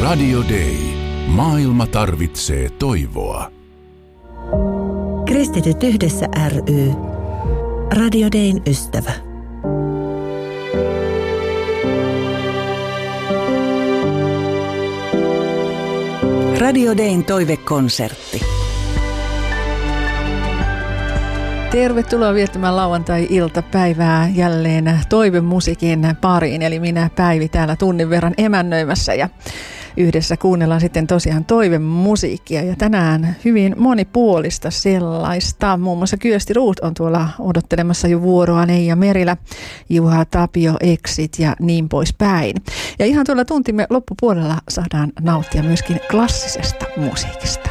Radio Day. Maailma tarvitsee toivoa. Kristityt yhdessä ry. Radio Dayn ystävä. Radio Dayn toivekonsertti. Tervetuloa viettämään lauantai-iltapäivää jälleen toivemusiikin pariin. Eli minä Päivi täällä tunnin verran emännöimässä ja yhdessä kuunnellaan sitten tosiaan toivemusiikkia. Ja tänään hyvin monipuolista sellaista. Muun muassa Kyösti Ruut on tuolla odottelemassa jo vuoroa, Neija Merilä, Juha Tapio, Exit ja niin poispäin. Ja ihan tuolla tuntimme loppupuolella saadaan nauttia myöskin klassisesta musiikista.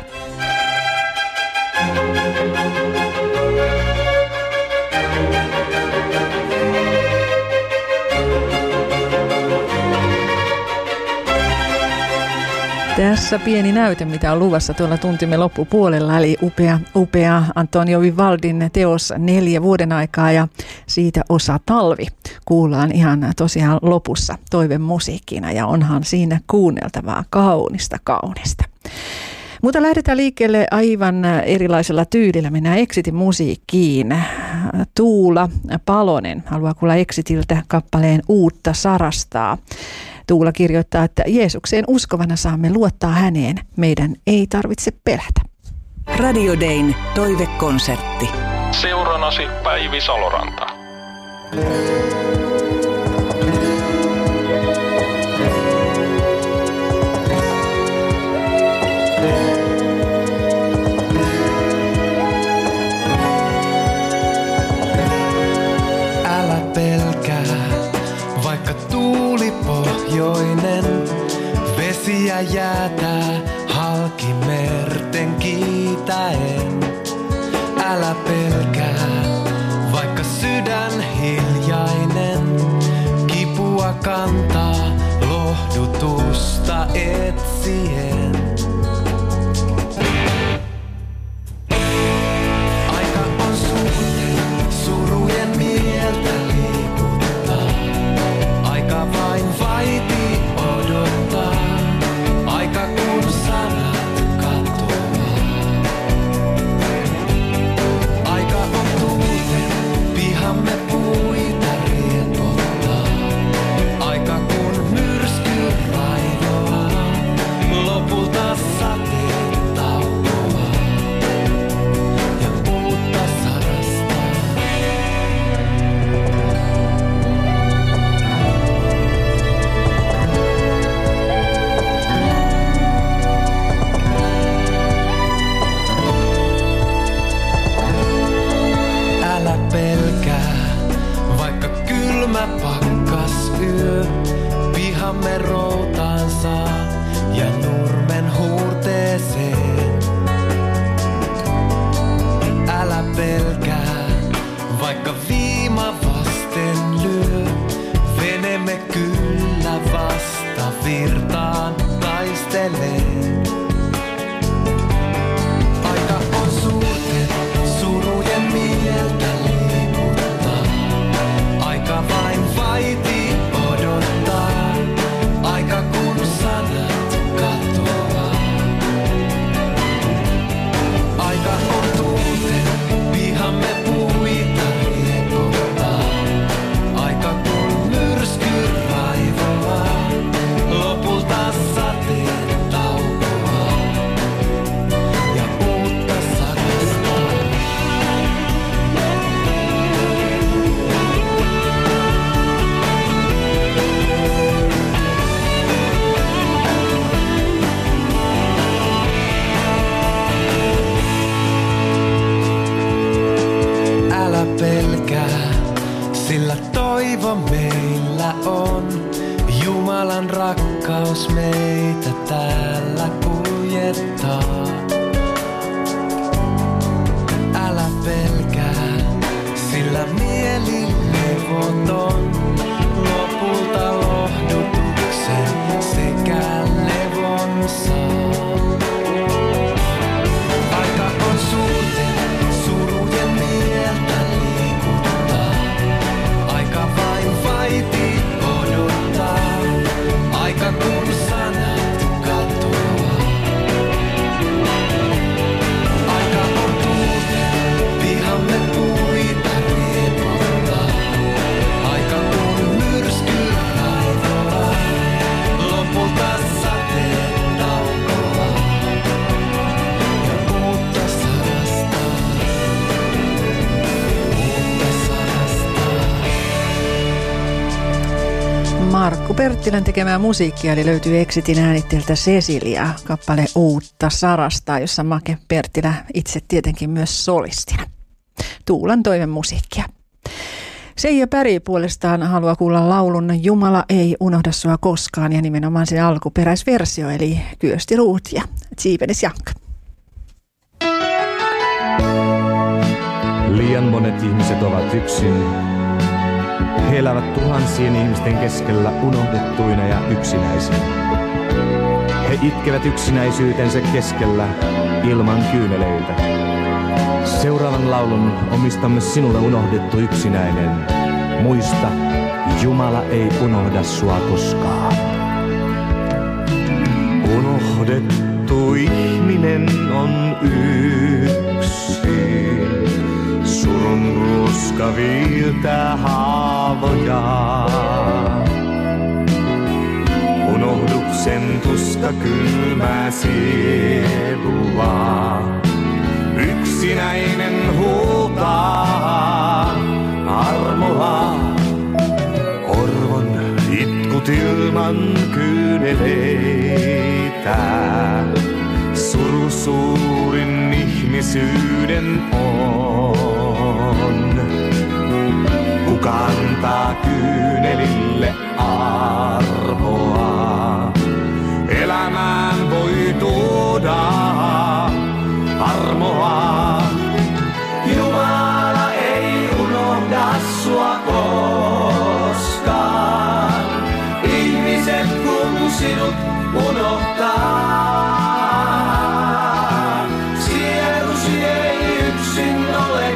Tässä pieni näyte, mitä on luvassa tuolla tuntimme loppupuolella, eli upea Antonio Vivaldin teos 4 vuoden aikaa ja siitä osa Talvi. Kuullaan ihan tosiaan lopussa toivemusiikkina ja onhan siinä kuunneltavaa kaunista. Mutta lähdetään liikkeelle aivan erilaisella tyylillä. Mennään Exitin musiikkiin. Tuula Palonen haluaa kuulla Exitiltä kappaleen Uutta sarastaa. Tuula kirjoittaa, että Jeesukseen uskovana saamme luottaa häneen. Meidän ei tarvitse pelätä. Radio Dayn toivekonsertti. Seuranasi Päivi Saloranta. Älä pelkää, vaikka tuuli pohjoinen, vesiä jäätää halki merten kiitäen. Älä pelkää, vaikka sydän hiljainen, kipua kantaa lohdutusta etsien. Aika on suurten surujen mieltä liikuttaa, aika vain vaiti odottaa, aika kun sanat katoaa. Aika on tuulten pihamme puita riepottaa, aika kun myrsky raivoaa, lopulta sateet taukoaa ja uutta sarastaa. Älä pelkää, vaikka kylmä pakkas yö pihamme routaan saa ja nurmen huurteeseen. Älä pelkää, vaikka viima vasten lyö, venemme kyllä vasta virtaan taistelee. Aika on suurten surujen mieltä liikuttaa, aika vain vaiti odottaa, aika kun sanat katoaa. Aika on tuulten pihamme puita riepottaa, aika kun myrsky raivoaa, lopulta sateet taukoaa ja uutta sarastaa. Älä pelkää, sillä toivo meillä on. Jumalan rakkaus meitä täällä kuljettaa. Älä pelkää, sillä mieli levoton lopulta lohdutuksen sekä levon saa. Aika on suurten surujen mieltä liikuttaa, aika vain vaiti odottaa, aika kun sanat Markku Perttilän tekemää musiikkia, eli löytyy Exitin äänitteeltä Cecilia, kappale Uutta Sarasta, jossa Make Perttilä itse tietenkin myös solistina. Tuulan toivon musiikkia. Seija Päri puolestaan haluaa kuulla laulun Jumala ei unohda sua koskaan, ja nimenomaan se alkuperäisversio, eli Kyösti Ruut ja Tsiipenis Jankka. Liian monet ihmiset ovat yksin. He elävät tuhansien ihmisten keskellä unohdettuina ja yksinäisinä. He itkevät yksinäisyytensä keskellä ilman kyyneleitä. Seuraavan laulun omistamme sinulle, unohdettu yksinäinen. Muista, Jumala ei unohda sua koskaan. Unohdettu ihminen on yksin. Surun ruuska viiltää haavoja. Unohduksen tuska kylmää sielua. Yksinäinen huutaa armoa. Orvon itkut ilman kyyneleitä. Suru suurin ihmisyyden on. Kuka antaa kyynelille arvoa? Elämään voi tuoda armoa. Jumala ei unohda sua koskaan. Ihmiset kun sinut unohtaa. Sielusi ei yksin ole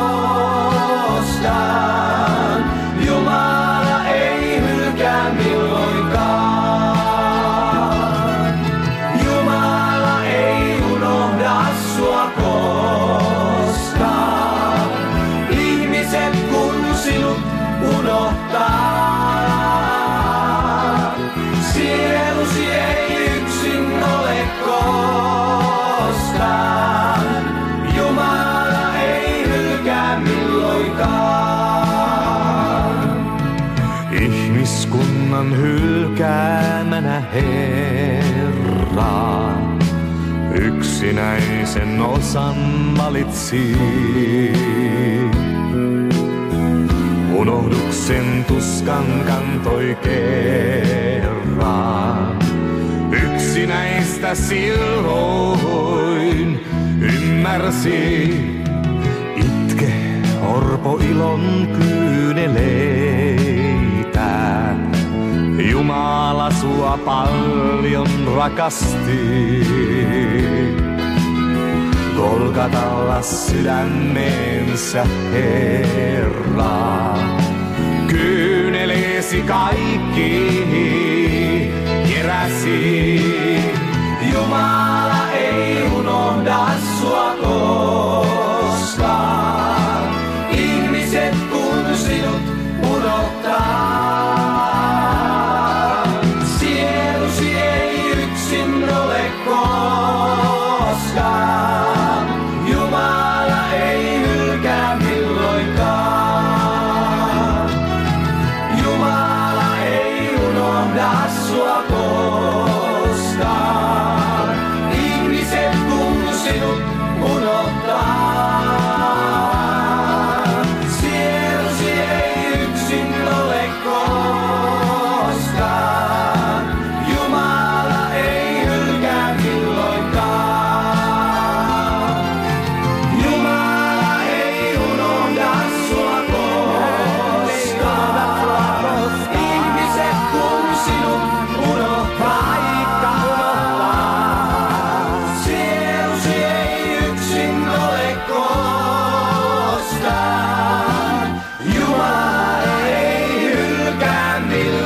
koskaan. Jumala ei hylkää milloinkaan. Jumala ei unohda sua koskaan. Ihmiset kun sinut unohtaa. Sielusi ei yksin ole koskaan. Jumala ei hylkää milloinkaan. Ihmiskunnan hylkäämänä Herra yksinäisen osan valitsi. Unohduksen tuskan kantoi kerran. Yksinäistä silloin ymmärsi. Itke orpo ilon kyyneleitä. Jumala sua paljon rakasti. Golgatalla sydämensä Herra. Kyyneleesi kaikki keräsi. Jumala ei unohda sua koskaan. Ihmiset kun sinut unohtaa. Sielusi ei yksin ole koskaan. Jumala ei hylkää milloinkaan. Jumala ei unohda sua koskaan. Ihmiset kun sinut unohtaa. Sielusi ei yksin ole koskaan. Jumala ei hylkää milloinkaan. Jumala ei unohda sua koskaan. Ihmiset kun sinut unohtaa. Sielusi ei yksin ole koskaan. Jumala ei hylkää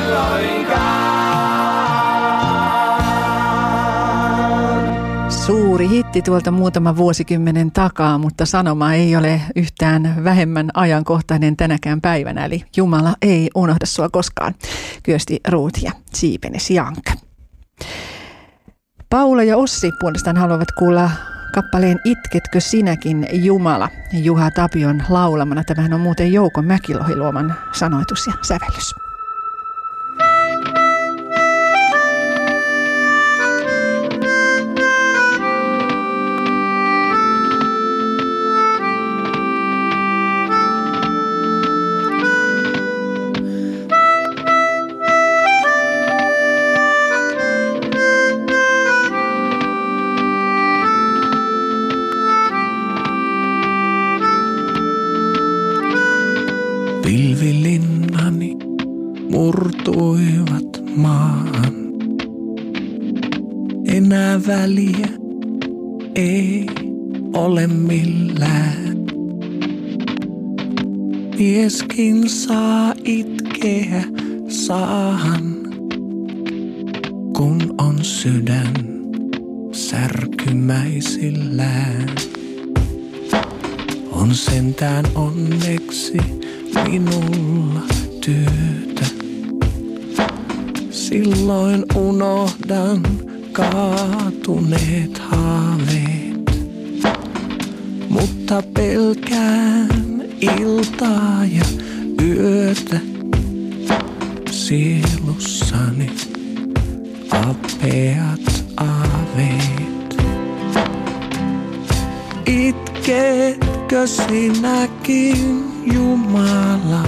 milloinkaan. Suuri hitti tuolta muutama vuosikymmenen takaa, mutta sanoma ei ole yhtään vähemmän ajankohtainen tänäkään päivänä, eli Jumala ei unohda sua koskaan. Kyösti Ruut ja Tsiipenis Jankka. Paula ja Ossi puolestaan haluavat kuulla kappaleen Itketkö sinäkin Jumala Juha Tapion laulamana. Tämähän on muuten Jouko Mäkilohi luoman sanoitus ja sävellys. murtuivat maahan. Enää väliä ei ole millään. Mieskin saa itkeä saahan, kun on sydän särkymäisillään. On sentään onneksi minulla työtä. Silloin unohdan kaatuneet haaveet, mutta pelkään iltaa ja yötä. Sielussani apeat aaveet. Itketkö sinäkin, Jumala,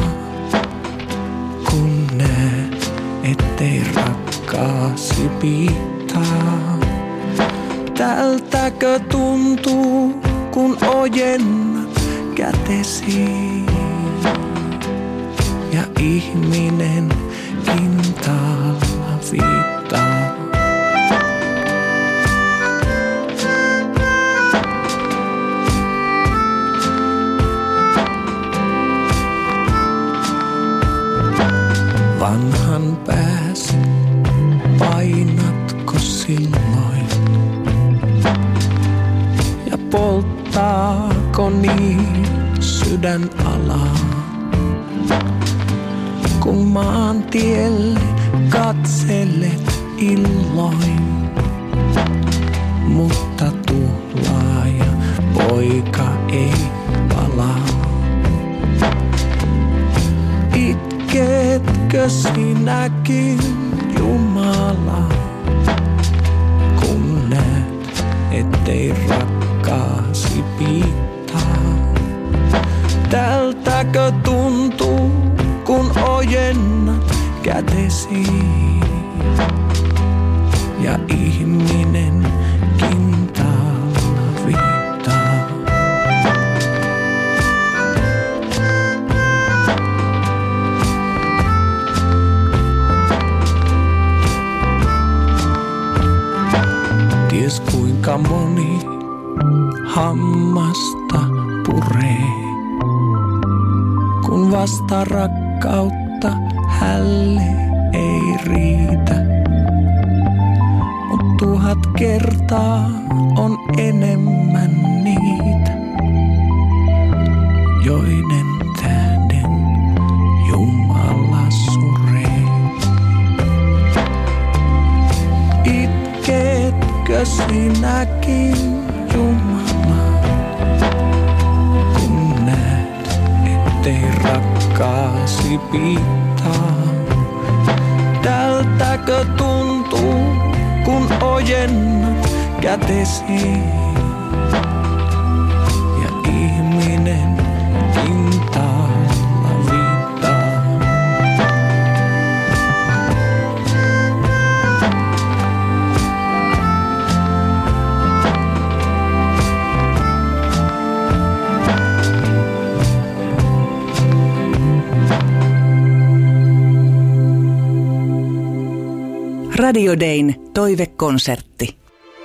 kun näet, ettei rakkaasi piittaa? Tältäkö tuntuu, kun ojennat kätesi ja ihminen kintaalla viittaa? Vanhan pääsi, painatko silloin? Ja polttaako niin sydän alaa? Kun maantielle katselet illoin, mutta tuhlaaja poika ei palaa. Itketkö sinäkin, Jumala, kun näet, ettei rakkaasi piittaa? Tältäkö tuntuu, kun ojennat kätesi ja ihminen kintaalla viittaa? Ties kuinka moni hammasta puree, kun vasta rakkautta hälle ei riitä. Mut 1000 kertaa on enemmän niitä, joiden tähden Jumala suree. Itketkö sinäkin, Jumala, kun näet, ettei rakkaasi piittaa? Tältäkö tuntuu, kun ojennat kätesi ja ihminen kintaalla viittaa? Radio Dayn toivekonsertti.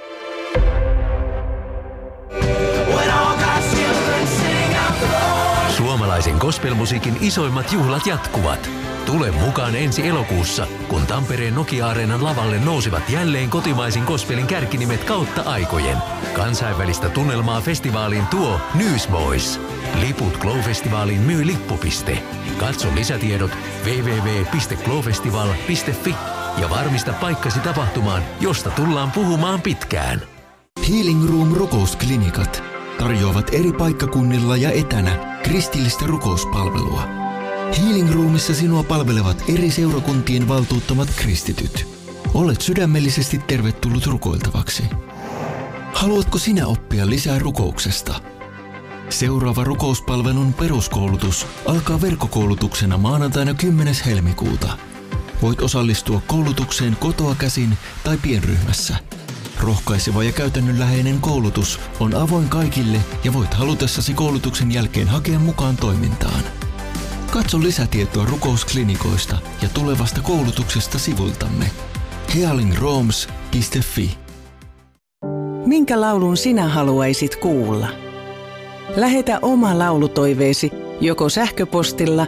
Suomalaisen gospelmusiikin isoimmat juhlat jatkuvat. Tule mukaan ensi elokuussa, kun Tampereen Nokia-areenan lavalle nousivat jälleen kotimaisin gospelin kärkinimet kautta aikojen. Kansainvälistä tunnelmaa festivaaliin tuo Newsboys. Liput Glow-festivaaliin myy lippu.piste. Katso lisätiedot www.glowfestival.fi ja varmista paikkasi tapahtumaan, josta tullaan puhumaan pitkään. Healing Room rukousklinikat tarjoavat eri paikkakunnilla ja etänä kristillistä rukouspalvelua. Healing Roomissa sinua palvelevat eri seurakuntien valtuuttamat kristityt. Olet sydämellisesti tervetullut rukoiltavaksi. Haluatko sinä oppia lisää rukouksesta? Seuraava rukouspalvelun peruskoulutus alkaa verkkokoulutuksena maanantaina 10. helmikuuta. Voit osallistua koulutukseen kotoa käsin tai pienryhmässä. Rohkaiseva ja käytännönläheinen koulutus on avoin kaikille ja voit halutessasi koulutuksen jälkeen hakea mukaan toimintaan. Katso lisätietoa rukousklinikoista ja tulevasta koulutuksesta sivuiltamme healingrooms.fi. Minkä laulun sinä haluaisit kuulla? Lähetä oma laulutoiveesi joko sähköpostilla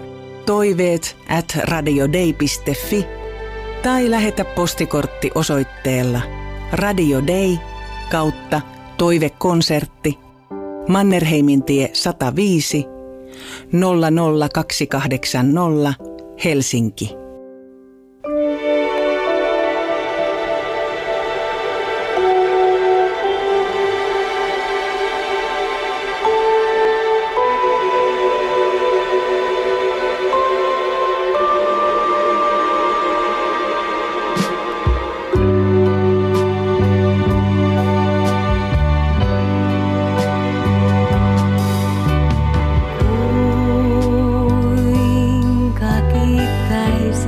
toiveet@radiodei.fi tai lähetä postikortti osoitteella Radio Day /toivekonsertti Mannerheimintie 105 00280 Helsinki. Kuinka kiittäisin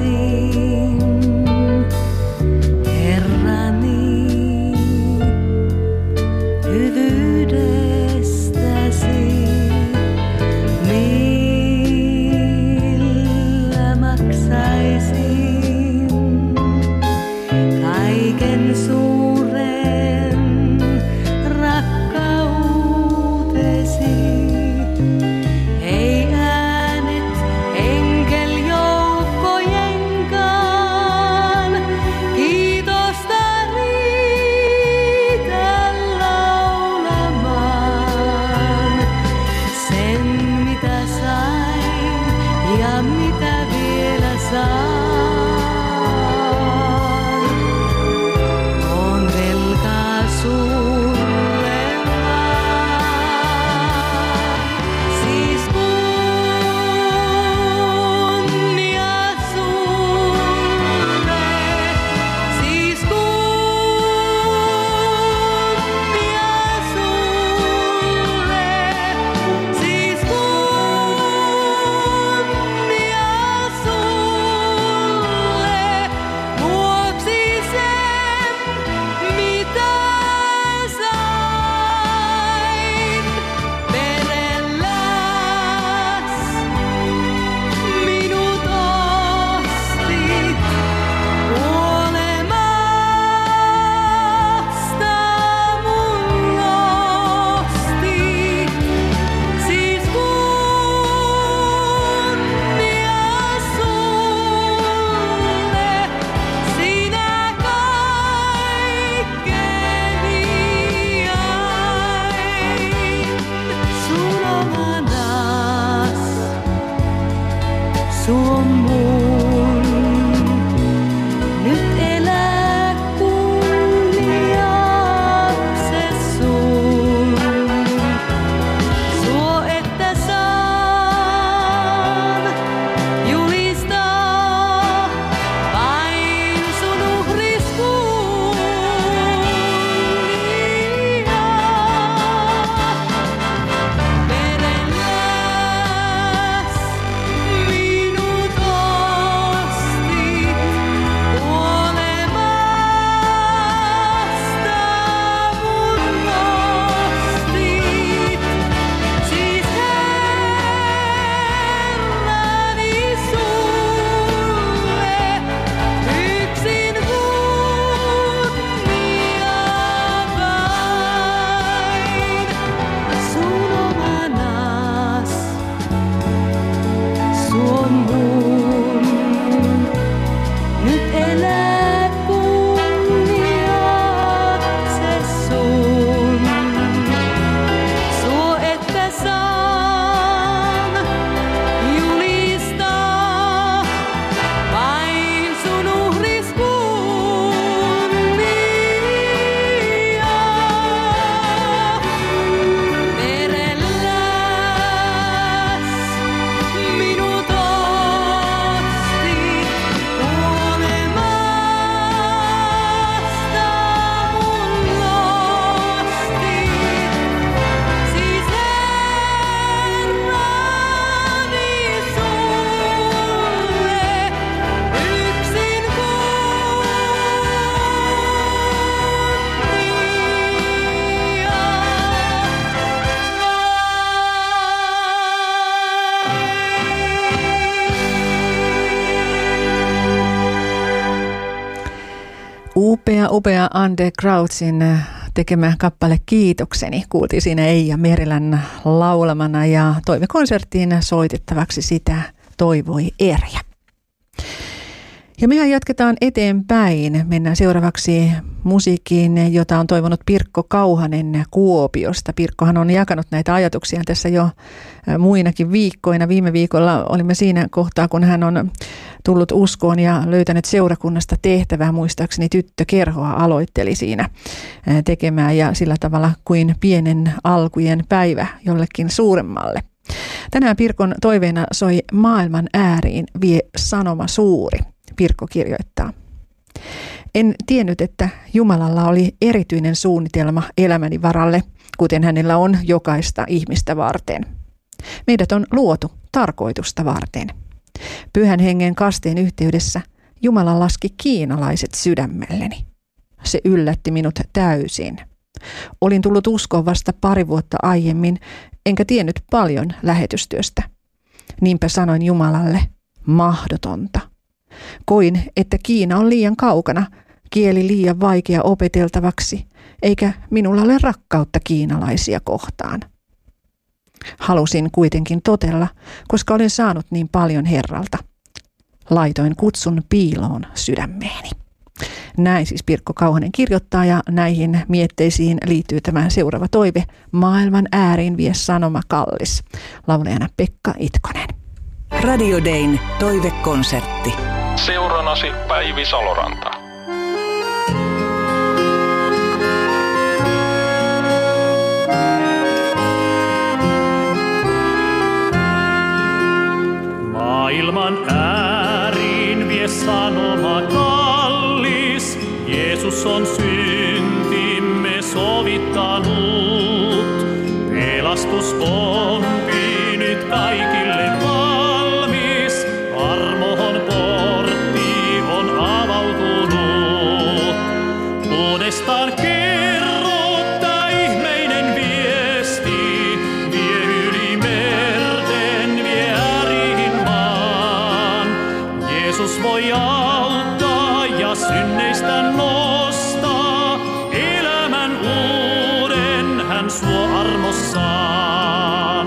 Upea Andy Crouchin tekemä kappale Kiitokseni. Kuultiin siinä Eija Merilän laulamana ja toivekonserttiin soitettavaksi sitä toivoi Erja. Ja mehän jatketaan eteenpäin. Mennään seuraavaksi musiikkiin, jota on toivonut Pirkko Kauhanen Kuopiosta. Pirkkohan on jakanut näitä ajatuksia tässä jo muinakin viikkoina. Viime viikolla olimme siinä kohtaa, kun hän on tullut uskoon ja löytänyt seurakunnasta tehtävää. Muistaakseni tyttökerhoa aloitteli siinä tekemään ja sillä tavalla kuin pienen alkujen päivä jollekin suuremmalle. Tänään Pirkon toiveena soi Maailman ääriin vie sanoma suuri. Pirkko kirjoittaa. En tiennyt, että Jumalalla oli erityinen suunnitelma elämäni varalle, kuten hänellä on jokaista ihmistä varten. Meidät on luotu tarkoitusta varten. Pyhän hengen kasteen yhteydessä Jumala laski kiinalaiset sydämelleni. Se yllätti minut täysin. Olin tullut uskoon vasta 2 vuotta aiemmin, enkä tiennyt paljon lähetystyöstä. Niinpä sanoin Jumalalle, mahdotonta. Koin, että Kiina on liian kaukana, kieli liian vaikea opeteltavaksi, eikä minulla ole rakkautta kiinalaisia kohtaan. Halusin kuitenkin totella, koska olin saanut niin paljon Herralta. Laitoin kutsun piiloon sydämeeni. Näin siis Pirkko Kauhanen kirjoittaa ja näihin mietteisiin liittyy tämä seuraava toive. Maailman ääriin vie sanoma kallis. Laulajana Pekka Itkonen. Radio Dayn toivekonsertti. Seuranasi Päivi Saloranta. Maailman ääriin vie sanoma kallis. Jeesus on syntimme sovittanut. Pelastus on nyt kaikille valmis. Armohon portti on avautunut. Uudestaan kerro tää ihmeinen viesti. Vie yli merten, vie ääriin maan. Jeesus voi auttaa ja synneistä nostaa. Elämän uuden hän suo armossaan.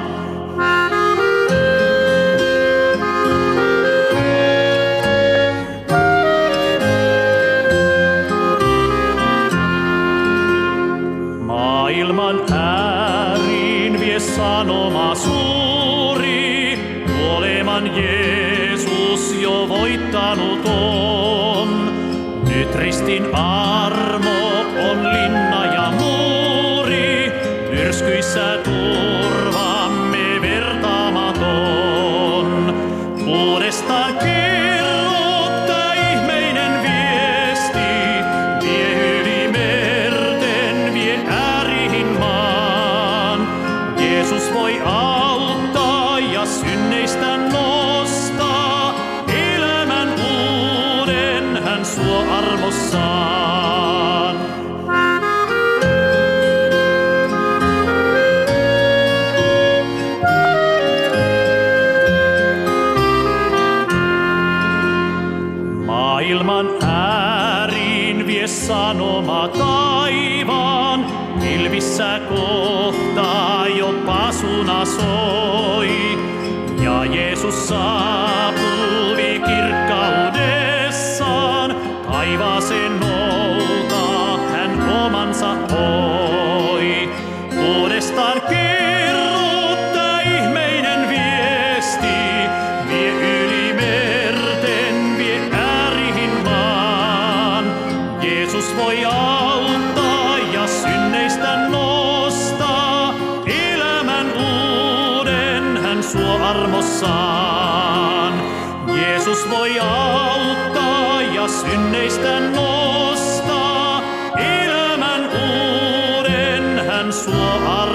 Maailman ääriin vie sanoma suuri, kuoleman Jeesus jo voittanut on. Nyt ristin armo on linna ja muuri, myrskyissä turvamme vertaamaton. Uudestaan kerro tää ihmeinen viesti, vie yli merten, vie ääriin maan. Jeesus voi auttaa ja synneistä nostaa, elämän uuden hän suo armossaan. Maailman ääriin vie sanoma taivaan, pilvissä kohtaa jo pasuna soi. Ja Jeesus saapui kirkkaudessaan, taivaaseen noutaa hän omansa oi. Uudestaan kerro tää ihmeinen viesti, vie yli merten, vie ääriin maan. Jeesus voi auttaa ja synneistä nostaa, elämän uuden hän suo armossaan. Jeesus voi auttaa ja synneistä nostaa, elämän uuden hän suo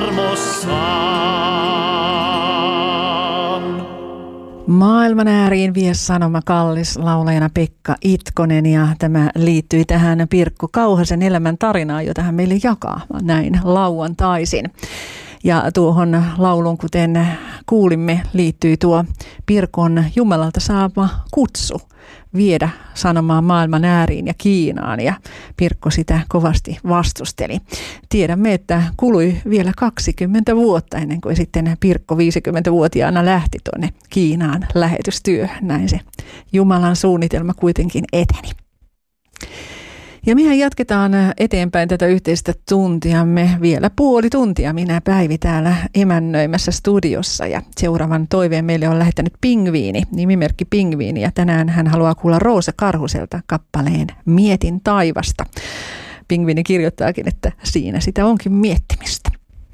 armossaan. Maailman ääriin vie sanoma kallis, laulajana Pekka Itkonen, ja tämä liittyy tähän Pirkko Kauhasen elämän tarinaan, jota hän meille jakaa näin lauantaisin. Ja tuohon laulun, kuten kuulimme, liittyy tuo Pirkon Jumalalta saama kutsu viedä sanomaa maailman ääriin ja Kiinaan, ja Pirkko sitä kovasti vastusteli. Tiedämme, että kului vielä 20 vuotta ennen kuin sitten Pirkko 50-vuotiaana lähti tuonne Kiinaan lähetystyöhön. Näin se Jumalan suunnitelma kuitenkin eteni. Ja mehän jatketaan eteenpäin tätä yhteistä tuntiamme vielä puoli tuntia. Minä Päivi täällä emännöimässä studiossa, ja seuraavan toiveen meille on lähettänyt Pingviini, nimimerkki Pingviini, ja tänään hän haluaa kuulla Roosa Karhuselta kappaleen Mietin taivasta. Pingviini kirjoittaakin, että siinä sitä onkin miettimistä.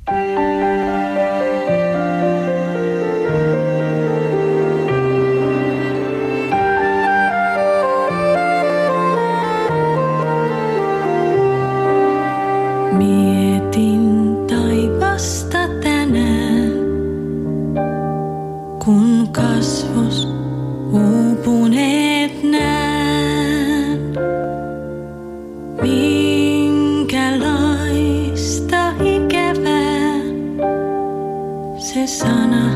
Mietin taivasta tänään, kun kasvos uupuneet näen. Minkälaista ikävää se sana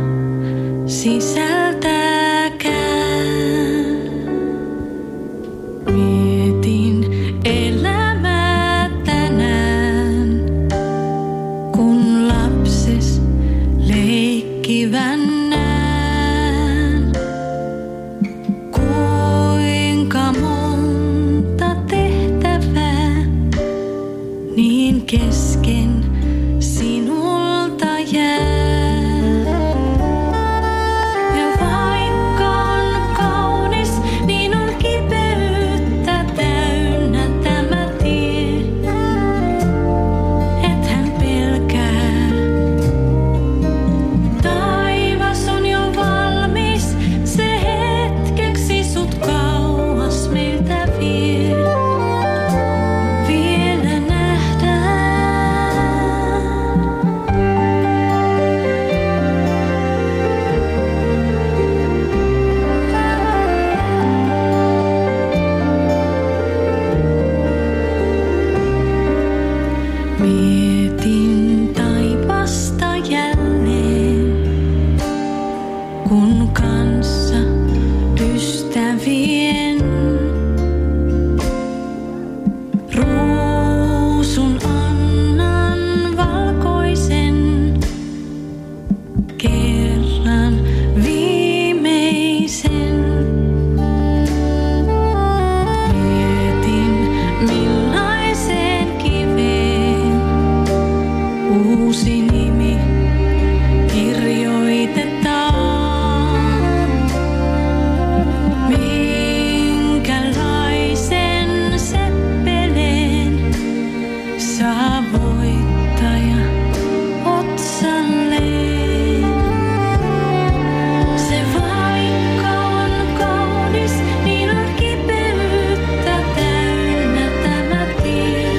sisältääkään. Mietin elämää tänään, kun lapses leikkivän näen. Kuinka monta tehtävää niin kesken sinulta jää. Ja vaikka on kaunis, niin on kipeyttä täynnä tämä tie. Et hän pelkää. Taivas on jo valmis, se hetkeksi sut kauas meiltä vie. Vielä nähdään. Mietin taivasta jälleen, kun kanssa ystävien ruusun annan valkoisen, kerran viimeisen. Mietin millaiseen kiveen uusi nimi kirjoitetaan. Minkälaisen seppeleen saa voittaja otsalleen. Se vaikka on kaunis, niin on kipeyttä täynnä tämä tie.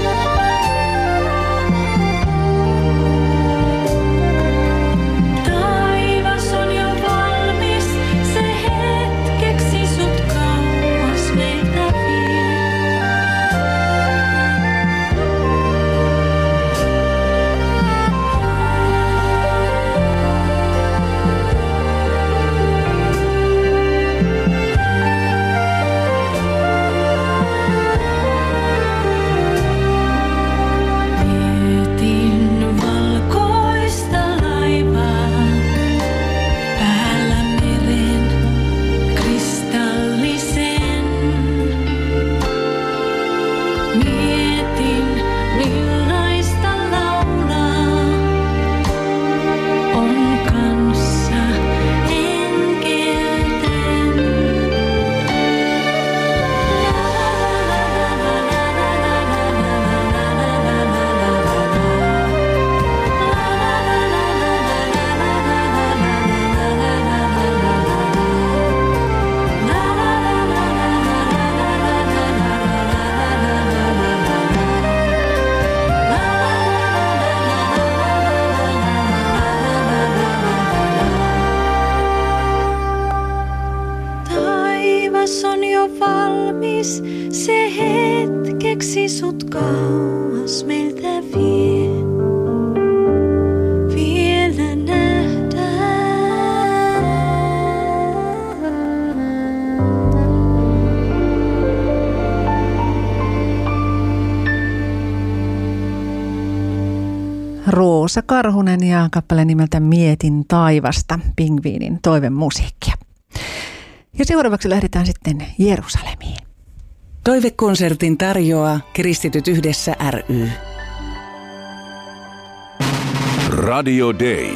Taivas on jo valmis, se hetkeksi sut kauas meiltä vie. Mietin valkoista laivaa, päällä meren kristallisen. Mietin millaista laulaa on kanssa enkelten. Taivas on jo valmis, se hetkeksi sut kauas meiltä vie. Vielä nähdään. Oosa Karhunen ja kappale nimeltä Mietin taivasta, Pingviinin toivemusiikkia. Ja seuraavaksi lähdetään sitten Jerusalemiin. Toivekonsertin tarjoaa Kristityt yhdessä ry. Radio Day.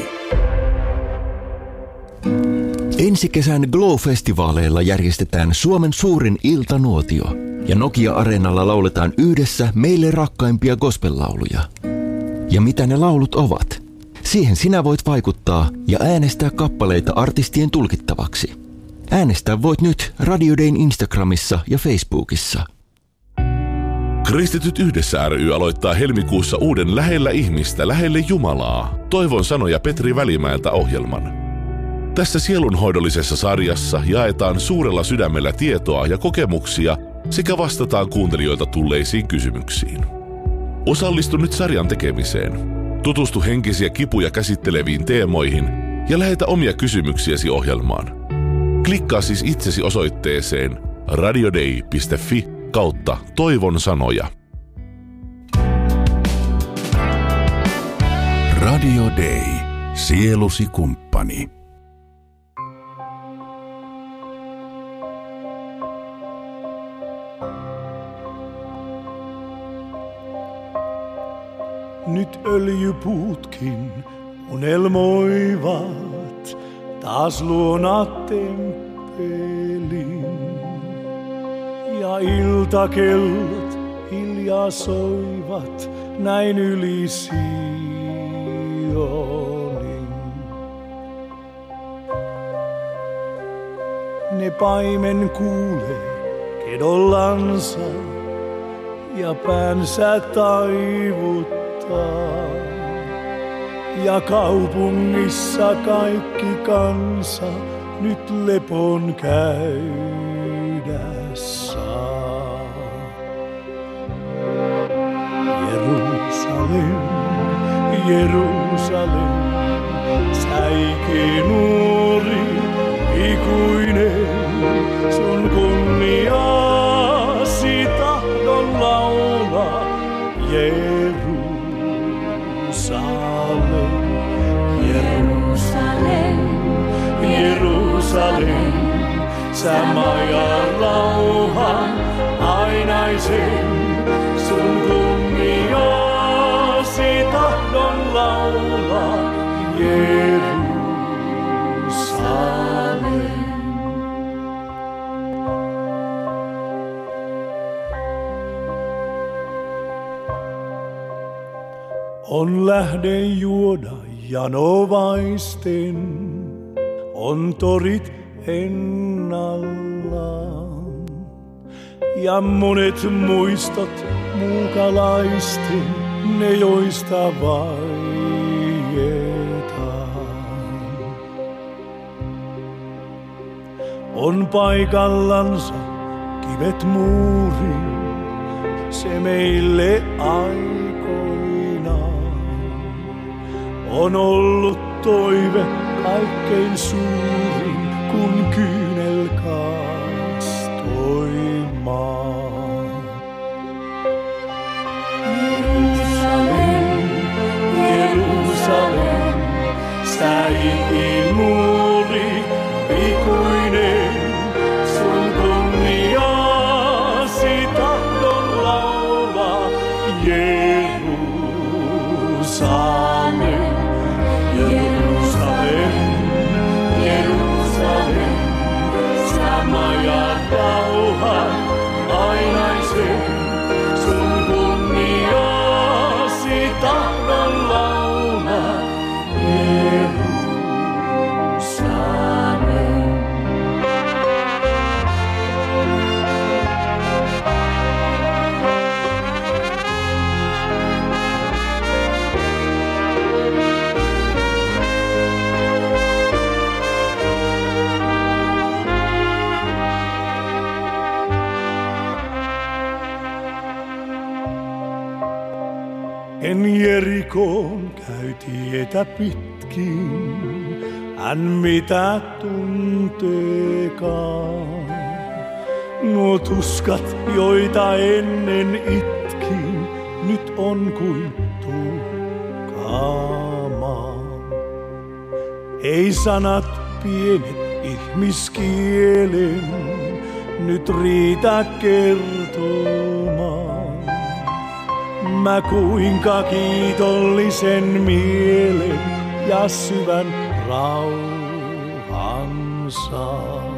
Ensi kesän Glow-festivaaleilla järjestetään Suomen suurin iltanuotio ja Nokia-areenalla lauletaan yhdessä meille rakkaimpia gospel-lauluja. Ja mitä ne laulut ovat? Siihen sinä voit vaikuttaa ja äänestää kappaleita artistien tulkittavaksi. Äänestää voit nyt Radio Dayn Instagramissa ja Facebookissa. Kristityt yhdessä ry aloittaa helmikuussa uuden Lähellä ihmistä, lähelle Jumalaa, Toivon sanoja Petri Välimäeltä -ohjelman. Tässä sielunhoidollisessa sarjassa jaetaan suurella sydämellä tietoa ja kokemuksia sekä vastataan kuuntelijoilta tulleisiin kysymyksiin. Osallistu nyt sarjan tekemiseen. Tutustu henkisiä kipuja käsitteleviin teemoihin ja lähetä omia kysymyksiäsi ohjelmaan. Klikkaa siis itsesi osoitteeseen radiodei.fi/Toivon sanoja. Radio Day. Sielusi kumppani. Nyt öljypuutkin unelmoivat taas luona temppelin. Ja iltakellot hiljaa soivat näin yli Sionin. Ne paimen kuulee kedollansa ja päänsä taivuttaa. Ja kaupungissa kaikki kansa nyt lepon käydä saa. Jerusalem, Jerusalem, säikinuori ikuinen, sun kunniaasi tahdon laulaa. Jerusalem, Jerusalem, Jerusalem, sä majan rauhan ainaisen, sun kunniaasi tahdon laulaa. Jerusalem. On lähde juoda janovaisten, on torit ennallaan. Ja monet muistot muukalaisten, ne joista vaietaan. On paikallansa kivet muurin, se meille aikoinaan. On ollut toive kaikkein suurin, kun kyynel kastoi maa. Jerusalem, Jerusalem, sä ikimuuri ikuinen, sun kunniaasi tahdon laulaa. Jerusalem, Jerusalem, Jerusalem, sä majan rauhan ainaisen, sun kunniaasi tahdon laulaa. Jerusalem. En Jerikoon käy tietä pitkin, hän mitä tunteekaan. Nuo tuskat, joita ennen itkin, nyt on kuin tuhkaa rauhaamaan. Ei sanat pienet ihmiskielen nyt riitä kertomaan. Mä kuinka kiitollisen mielen ja syvän rauhan saan.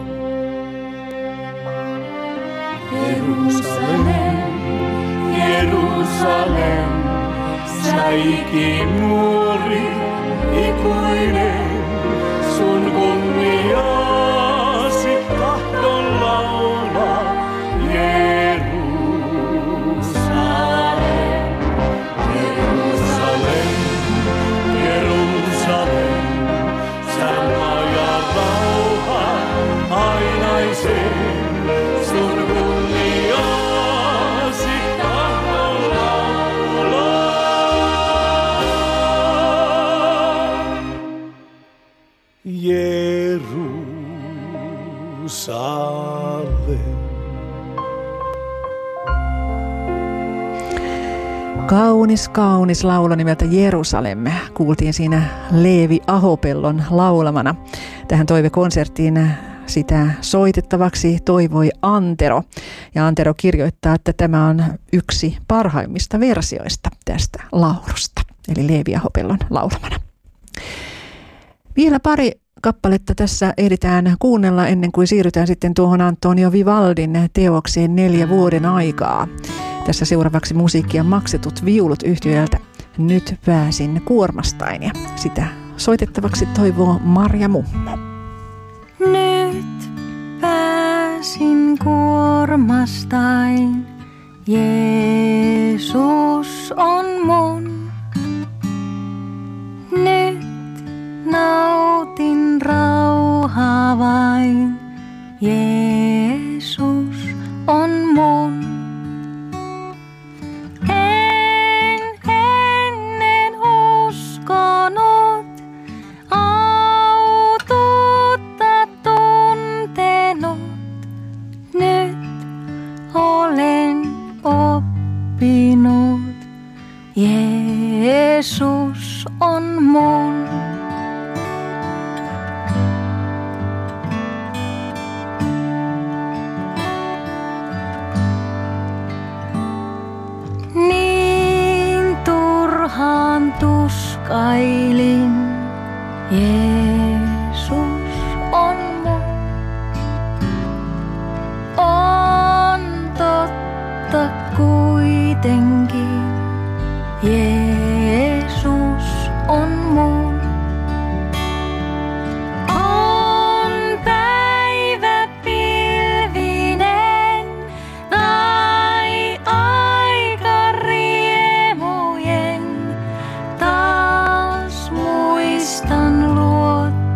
Jerusalem, Jerusalem, sä ikinuori, ikuinen, sun kunniaasi tahdon laulaa. Jerusalem, Jerusalem, Jerusalem, sä maja rauha ainaisen, sun kunniaasi tahdon laulaa. Jerusalem. Kaunis, kaunis laulo nimeltä Jerusalem. Kuultiin siinä Leevi Ahopellon laulamana. Tähän toivekonserttiin sitä soitettavaksi toivoi Antero. Ja Antero kirjoittaa, että tämä on yksi parhaimmista versioista tästä laulusta. Eli Leevi Ahopellon laulamana. Vielä pari kappaletta tässä ehditään kuunnella ennen kuin siirrytään sitten tuohon Antonio Vivaldin teokseen 4 vuoden aikaa. Tässä seuraavaksi musiikkia Maksetut viulut -yhtyöltä Nyt pääsin kuormastain, ja sitä soitettavaksi toivoo Marja Mummo. Nyt pääsin kuormastain, Jeesus on mun. Nyt nautin rauhaa vain, Jeesus on mun. En ennen uskonut, autuutta tuntenut. Nyt olen oppinut, Jeesus on mun. Niin turhaan tuskailin, Jeesus on mun. On totta kuitenkin, Jeesus on mun. On päivä pilvinen tai aika riemujen, taas muistan luottaa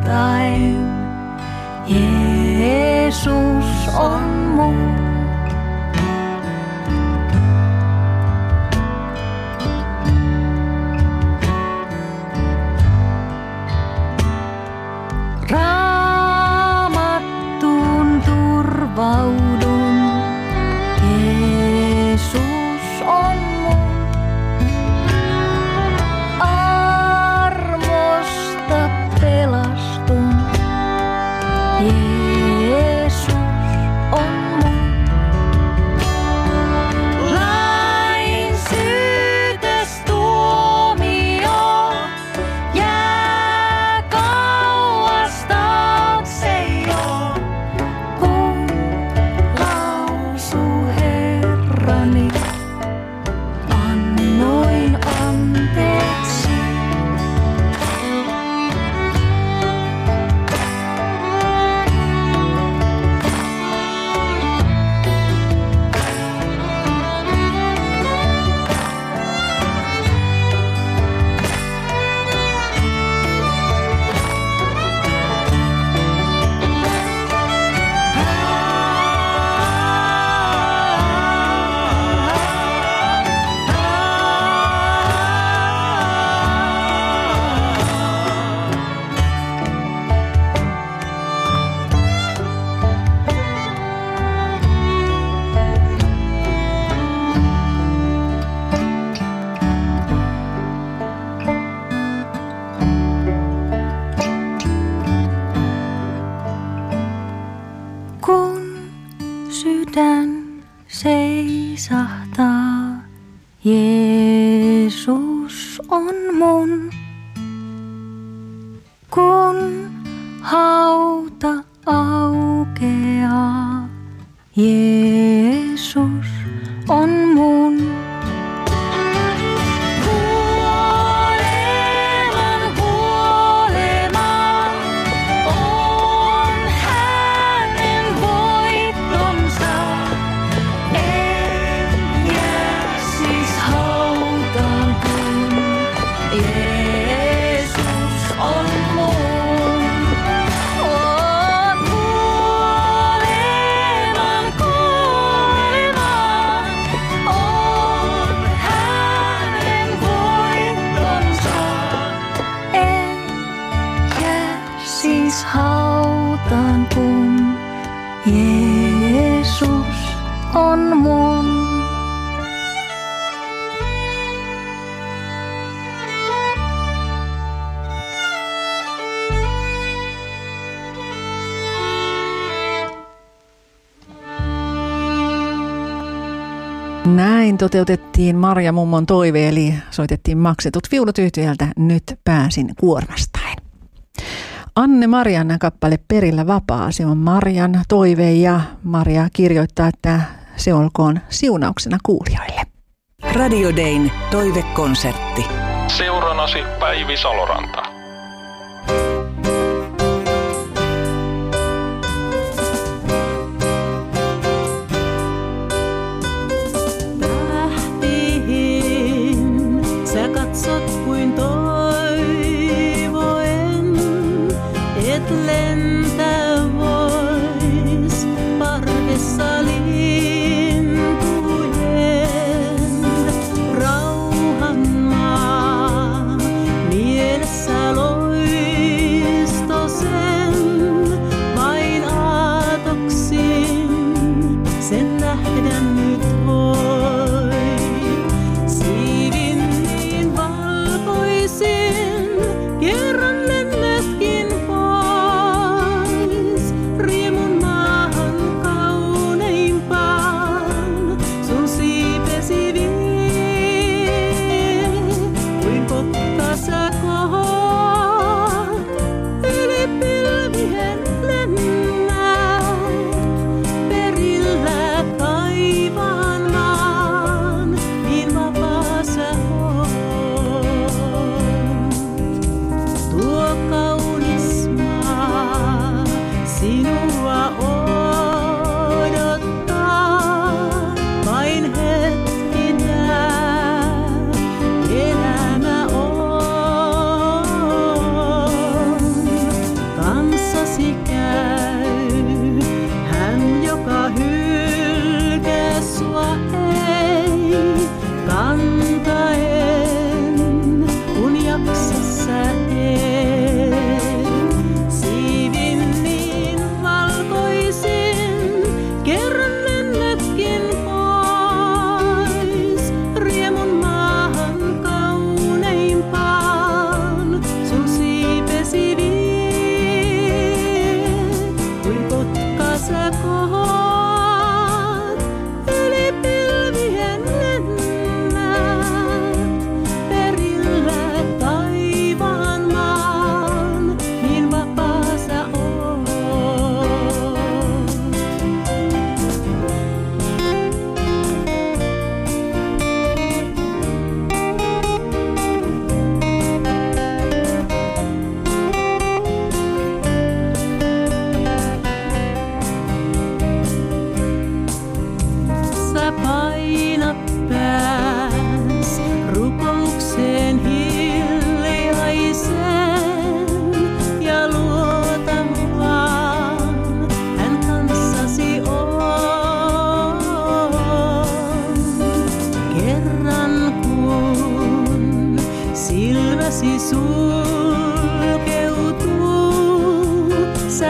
sydän seisahtaa. Jeesus on mun, kun hauta aukeaa. Jeesus on mun. Hautaan kun Jeesus on mun. Näin toteutettiin Marja mummon toive, eli soitettiin Maksetut viulut -yhtyöltä Nyt pääsin kuormastain. Anne Marian kappale Perillä vapaa, se on Marjan toive ja Maria kirjoittaa, että se olkoon siunauksena kuulijoille. Radio Dayn toivekonsertti. Seuranasi Päivi Saloranta. Tähtiin sä katsot kuin toivoen, et lentää vois parvessa lintujen. Rauhan maa mielessä loistosen, vain aatoksin sen nähdä nyt voi. Siivin niin valkoisin, kerran lennätkin pois. Riemun maahan kauneimpaan, sun siipesi vie. Kuin kotka sä kohoat, yli pilvien lennät. Perillä taivaan maan, niin vapaa sä oot. Tuo kaunis maa sinua odottaa, vain hetki tää elämä on. Kanssasi käy hän, joka hylkää sua ei, kantaen kun jaksa sä et. Siivin niin valkoisin, kerran lennätkin pois. Riemun maahan kauneimpaan, sun siipesi vie. Kuin kotka sä kohoat, yli pilvien lennät. Perillä taivaan maan, niin vapaa sä oot. Sä painat pääs rukoukseen hiljaisen ja luota vaan, hän kanssasi on. Kerran kun silmäsi sulkeutuu, sä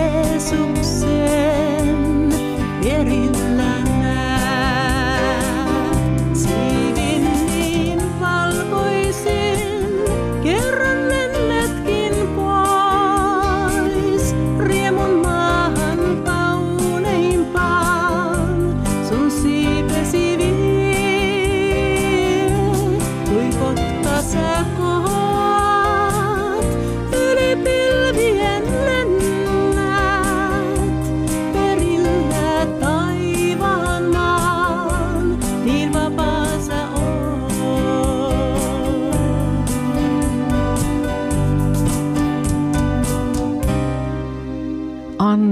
Jeesuksen perillä näet. Siivin niin valkoisin, kerran lennätkin pois. Riemun maahan kauneimpaan,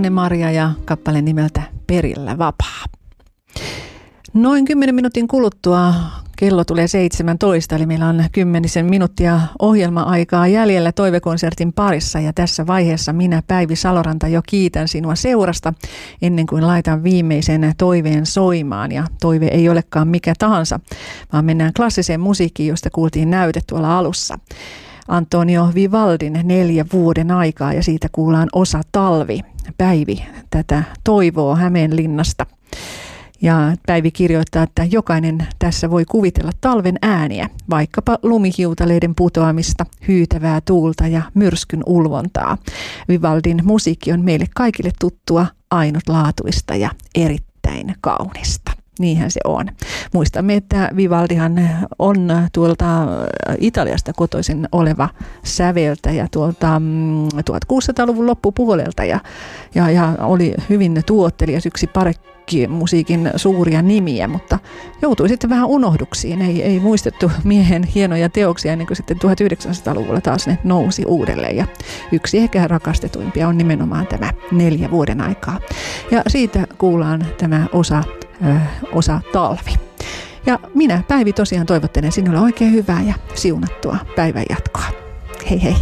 Anne-Maria ja kappale nimeltä Perillä vapaa. Noin 10 minuutin kuluttua kello tulee 17, eli meillä on 10 minuuttia ohjelma-aikaa jäljellä toivekonsertin parissa. Ja tässä vaiheessa minä, Päivi Saloranta, jo kiitän sinua seurasta ennen kuin laitan viimeisen toiveen soimaan. Ja toive ei olekaan mikä tahansa, vaan mennään klassiseen musiikkiin, josta kuultiin näyte tuolla alussa. Antonio Vivaldin 4 vuoden aikaa ja siitä kuullaan osa Talvi. Päivi tätä toivoo Hämeenlinnasta. Ja Päivi kirjoittaa, että jokainen tässä voi kuvitella talven ääniä, vaikkapa lumihiutaleiden putoamista, hyytävää tuulta ja myrskyn ulvontaa. Vivaldin musiikki on meille kaikille tuttua, ainutlaatuista ja erittäin kaunista. Niinhän se on. Muistamme, että Vivaldihan on tuolta Italiasta kotoisin oleva säveltäjä tuolta 1600-luvun loppupuolelta ja oli hyvin tuottelias, yksi parekkimusiikin suuria nimiä, mutta joutui sitten vähän unohduksiin. Ei muistettu miehen hienoja teoksia ennen kuin sitten 1900-luvulla taas ne nousi uudelleen. Ja yksi ehkä rakastetuimpia on nimenomaan tämä 4 vuoden aikaa. Ja siitä kuullaan tämä osa Talvi. Ja minä, Päivi, tosiaan toivottelen sinulle oikein hyvää ja siunattua päivän jatkoa. Hei hei!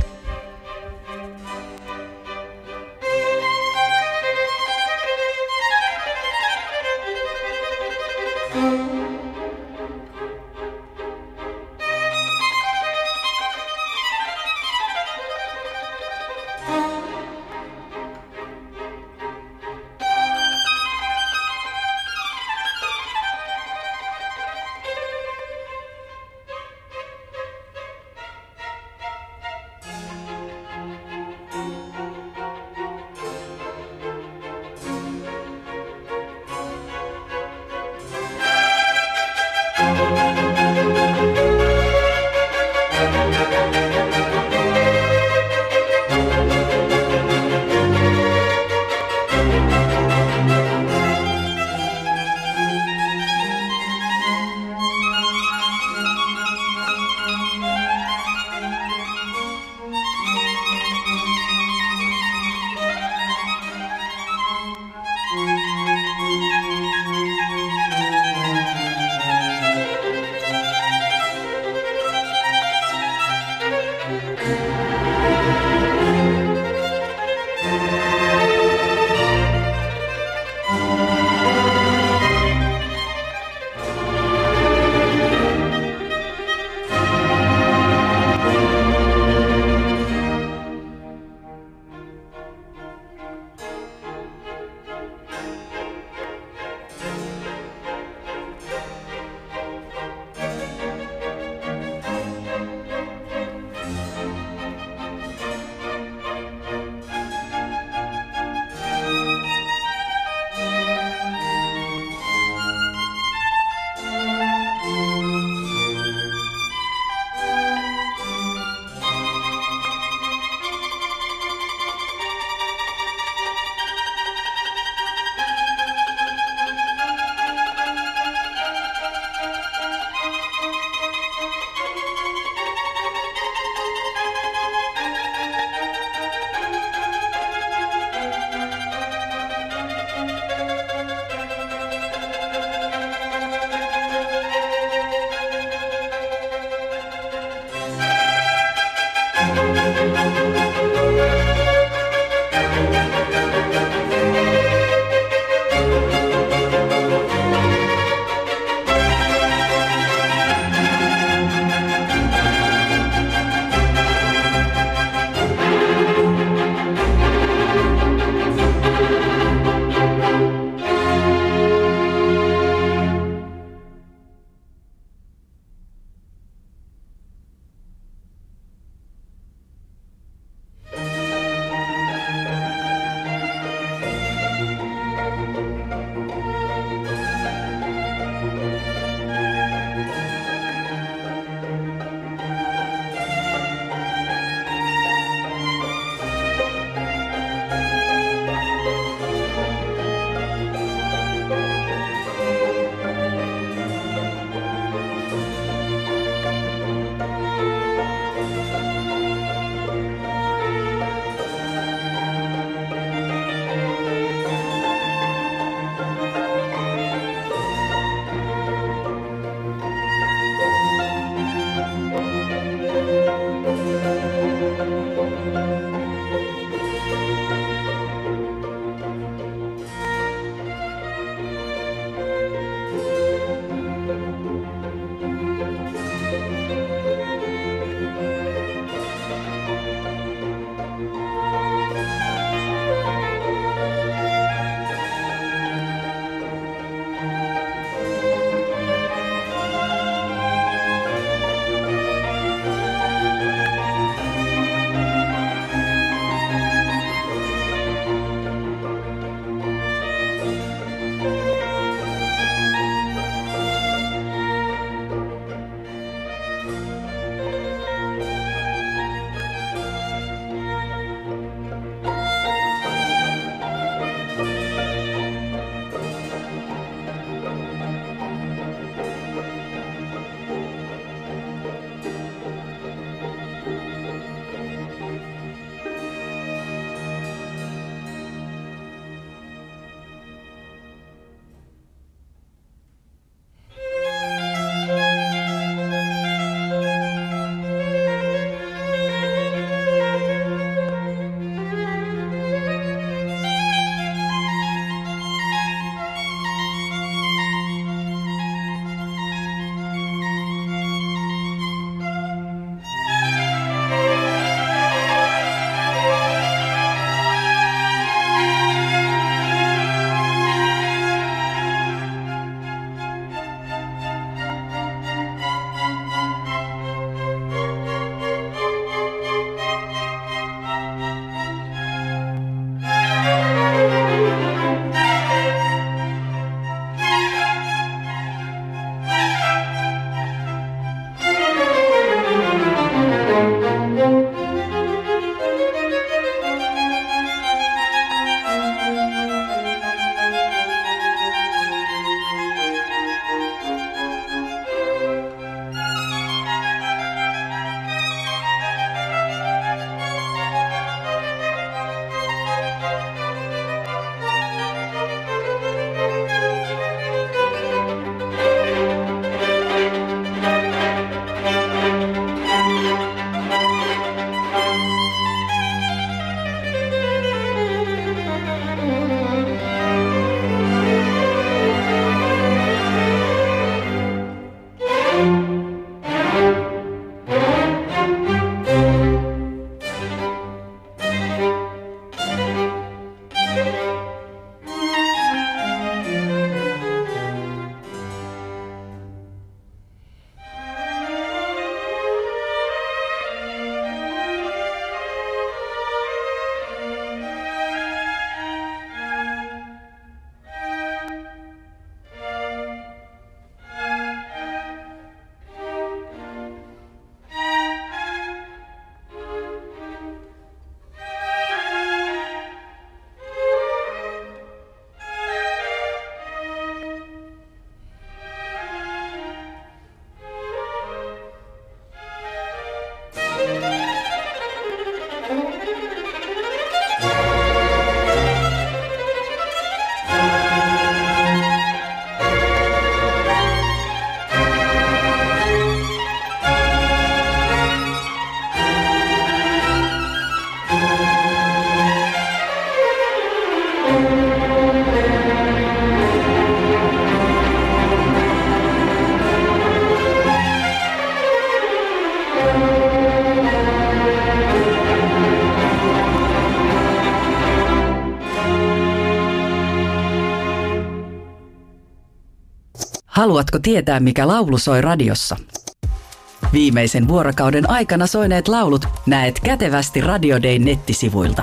Haluatko tietää, mikä laulu soi radiossa? Viimeisen vuorokauden aikana soineet laulut näet kätevästi Radio Dayn nettisivuilta.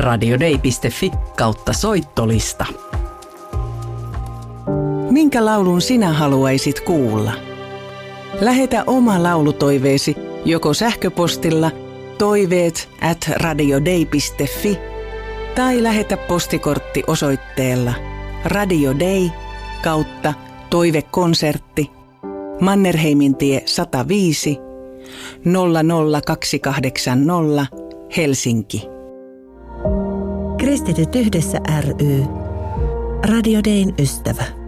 radiodei.fi/soittolista. Minkä laulun sinä haluaisit kuulla? Lähetä oma laulutoiveesi joko sähköpostilla toiveet@radiodei.fi tai lähetä postikortti osoitteella Radio Day / Toivekonsertti Mannerheimintie 105 00280 Helsinki. Kristityt yhdessä ry. Radio Dayn ystävä.